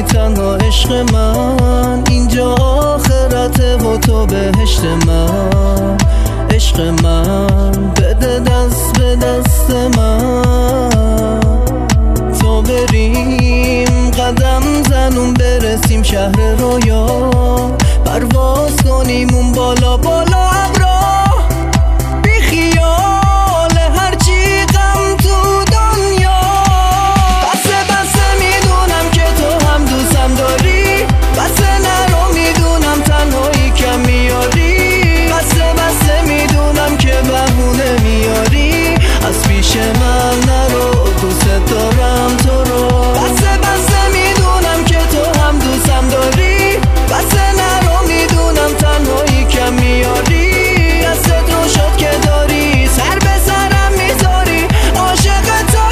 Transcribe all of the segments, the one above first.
تنها عشق من، اینجا آخرته و تو بهشت من. عشق من بده دست به دست من، تا بریم قدم زنون برسیم شهر رویا، پرواز کنیم اون بالا بالا ابرا، بی خیال هرچی غم تو دنیا. بسه میدونم که تو هم دوستم داری، بسه نرو میدونم تنهایی کم میاری، بسه میدونم که بهونه میاری، از پیش من نرو دوست دارم تو رو. بسه میدونم که تو هم دوستم داری، بسه نرو میدونم تنهایی کم میاری، دستت رو شد که داری سر به سرم میذاری، عاشقتم.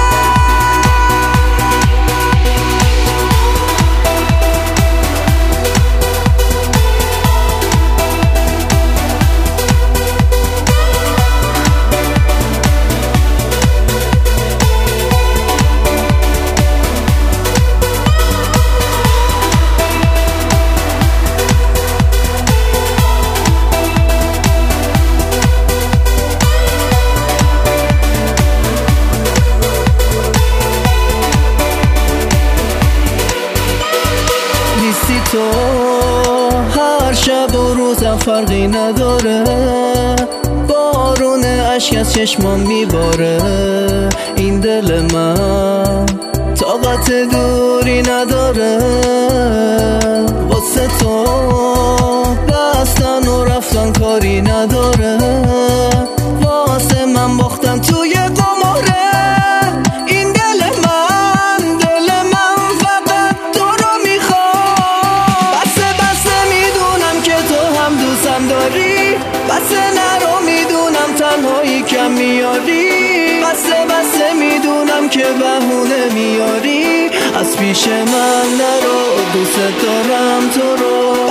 نیستی تو هر شب و روزم فرقی نداره، بارون اشک از چشمام میباره، این دل من طاقت دوری نداره، واسه تو بستن و رفتن کاری نداره، واسه من باختن توی قماره، این دل من فقط تو رو میخواد. بسه میدونم که تو هم دوستم داری، بسه نرو میدونم تنهایی کم میاری، بسه میدونم که بهونه میاری، از پیش من نرو دوست دارم تو رو.